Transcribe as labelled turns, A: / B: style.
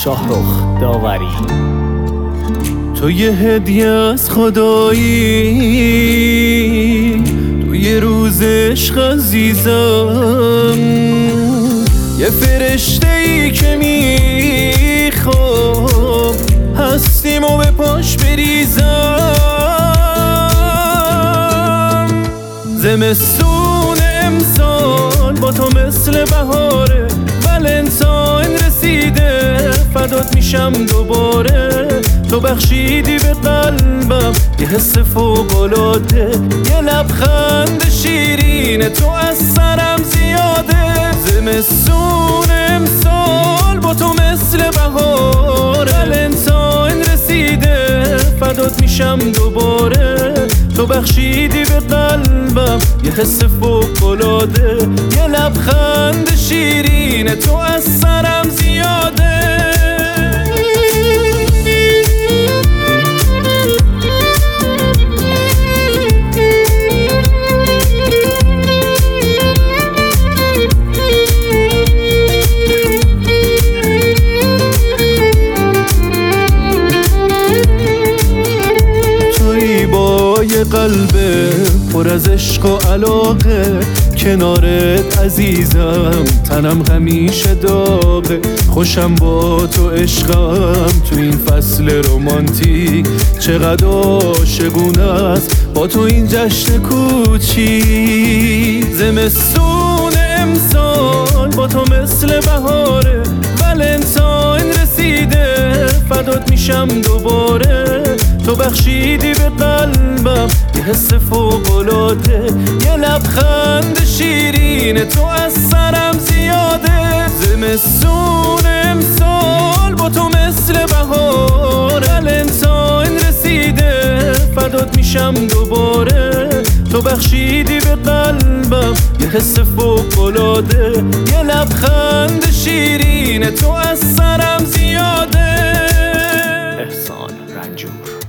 A: شاهرخ داوری.
B: تو یه هدیه از خدایی، تو یه روز عشق عزیزم، یه فرشته ای که میخوام هستیم و به پاش بریزم. زمستون امسال با تو مثل بهاره، ولنتاین رسیده فدات میشم دوباره. تو بخشیدی به قلبم یه حس فوق‌العاده، یه لبخند شیرین تو از سرم زیاده. زمستون امسال با تو مثل بهاره، ولنتاین رسیده فدات میشم دوباره. تو بخشیدی به قلبم یه حس فوق‌العاده، یه لبخند شیرین تو از سرم زیاده. یه قلب پر از عشق و علاقه، کنارت عزیزم تنم همیشه داغه. خوشم با تو عشقم تو این فصل رومانتیک، چقدر عاشقونه است با تو این جشن کوچیک. زمستون امسال با تو مثل بهاره، ولنتاین رسیده فدات میشم دوباره. تو بخشیدی به قلبم یه حس فوق‌العاده، یه لبخند شیرین تو از سرم زیاده. زمستون امسال با تو مثل بهار، ولنتاین رسیده فدات میشم دوباره. تو بخشیدی به قلبم یه حس فوق‌العاده، یه لبخند شیرین تو از سرم زیاده.
A: احسان رنجور.